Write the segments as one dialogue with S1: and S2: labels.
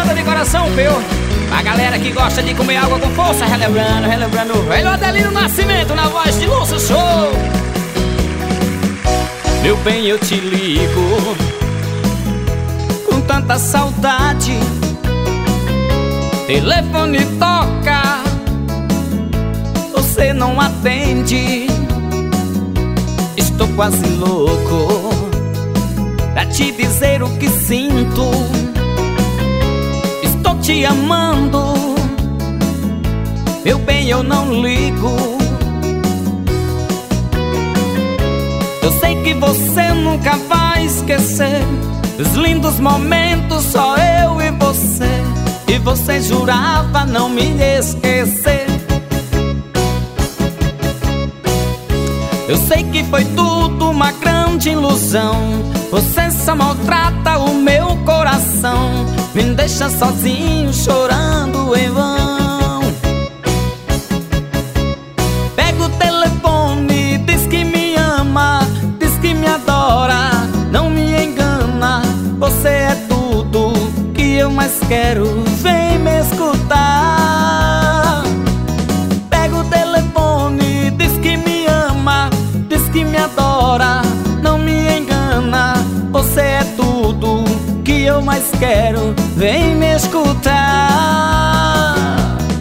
S1: água de coração, viu? A galera que gosta de comer água com força, relembrando o velho Adelino Nascimento na voz de Lúcio Show. Meu bem, eu te ligo com tanta saudade. Telefone toca, você não atende. Estou quase louco pra te dizer o que sinto. Estou te amando, meu bem, eu não ligo. Eu sei que você nunca vai esquecer os lindos momentos, só eu e você. E você jurava não me esquecer. Eu sei que foi tudo uma grande ilusão. Você só maltrata o meu coração, me deixa sozinho chorando em vão. Pega o telefone, diz que me ama, diz que me adora, não me engana. Você é tudo que eu mais quero, vem me escutar. Pega o telefone, diz que me ama, diz que me adora, não me engana. Você é tudo que eu mais quero, vem me escutar.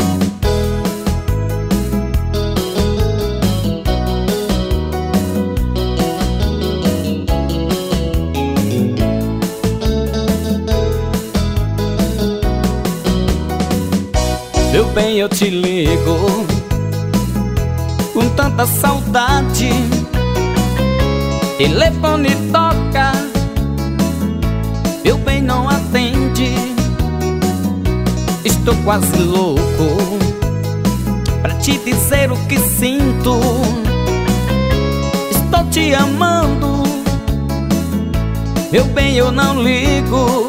S1: Meu bem, eu te ligo com tanta saudade. Telefone toca, meu bem, não atende. Estou quase louco pra te dizer o que sinto. Estou te amando, meu bem, eu não ligo.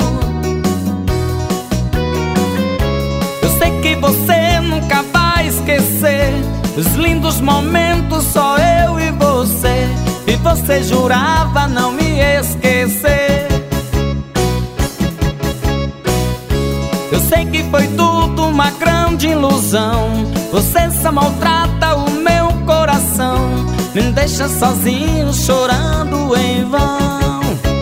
S1: Eu sei que você nunca vai esquecer os lindos momentos, só eu e você. E você jurava não me esquecer. Eu sei que foi tudo uma grande ilusão. Você só maltrata o meu coração, me deixa sozinho chorando em vão.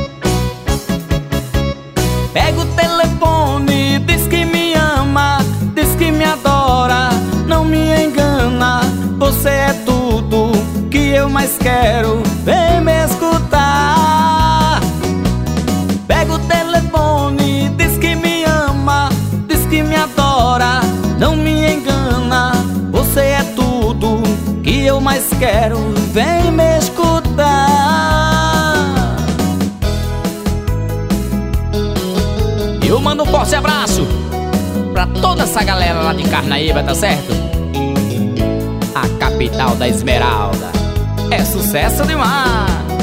S1: Pega o telefone, diz que me ama, diz que me adora, não me engana. Você é tudo que eu mais quero, vem me escutar. Pega o telefone, diz que me ama, diz que me adora, não me engana. Você é tudo que eu mais quero, vem me escutar. E eu mando um forte abraço pra toda essa galera lá de Carnaíba, tá certo? A capital da Esmeralda é sucesso demais.